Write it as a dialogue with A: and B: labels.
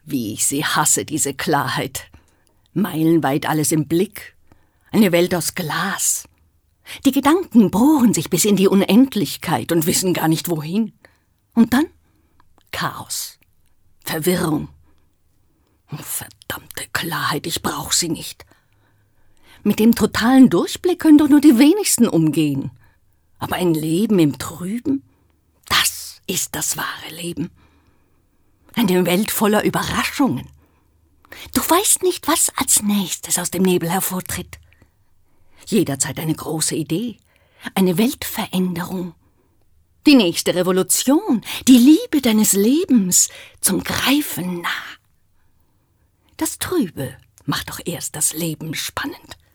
A: Wie ich sie hasse, diese Klarheit. Meilenweit alles im Blick. Eine Welt aus Glas. Die Gedanken bohren sich bis in die Unendlichkeit und wissen gar nicht wohin. Und dann Chaos. Verwirrung. Oh, verdammte Klarheit, ich brauch sie nicht. Mit dem totalen Durchblick können doch nur die wenigsten umgehen. Aber ein Leben im Trüben, das ist das wahre Leben. Eine Welt voller Überraschungen. Du weißt nicht, was als nächstes aus dem Nebel hervortritt. Jederzeit eine große Idee, eine Weltveränderung. Die nächste Revolution, die Liebe deines Lebens zum Greifen nah. Das Trübe macht doch erst das Leben spannend.